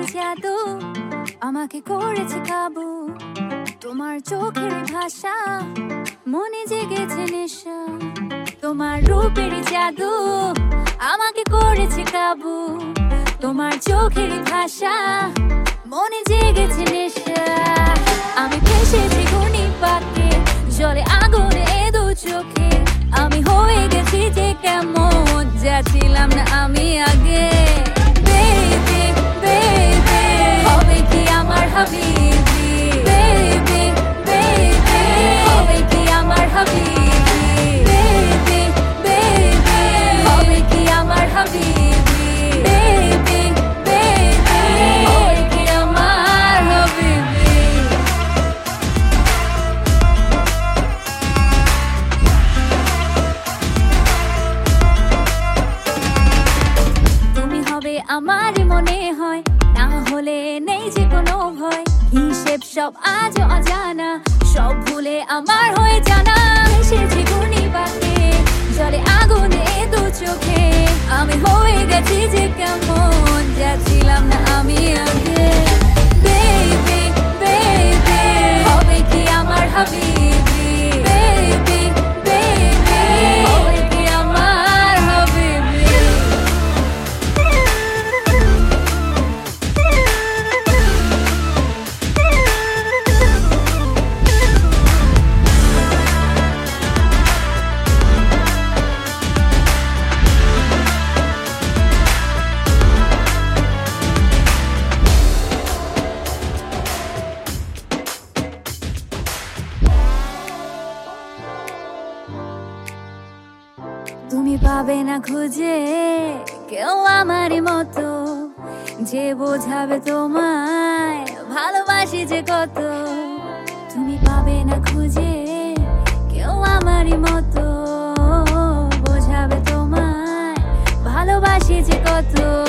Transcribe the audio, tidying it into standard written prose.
জাদু আমাকে করেছে কাবু তোমার চোখের ভাষা মনে জেগেছে নেশা তোমার রূপের জাদু আমাকে করেছে কাবু তোমার চোখের ভাষা মনে জেগেছে নেশা আমি ভেসেছি ঘূর্ণি পাকে জলে আগুনে দু চোখে আমি হয়ে গেছি যে কেমন যাচ্ছিলাম না আমি আগে বেবি বেবি হবে কি আমার হাবিবি বেবি বেবি হবে কি আমার হাবিবি বেবি বেবি হবে কি আমার হাবিবি বেবি বেবি হবে কি আমার হাবিবি তুমি হবে আমার মনে হয় না হলে নেই যে কোনো ভয় হিসেব সব আজও অজানা সব ভুলে আমার হয়ে জানা এসেছি ঘূর্ণি পাকে জলে আগুনে দু চোখে আমি হয়ে গেছি যে কেমন যাচ্ছিলাম না আমি আগে বেবি বেবি হবে কি আমার হাবিবি বেবি বেবি হবে কি আমার হাবিবি তুমি পাবে না খুঁজে কেউ আমার মতো যে বোঝাবে তোমায় ভালোবাসি যে কত তুমি পাবে না খুঁজে কেউ আমার মতো বোঝাবে তোমায় ভালোবাসি যে কত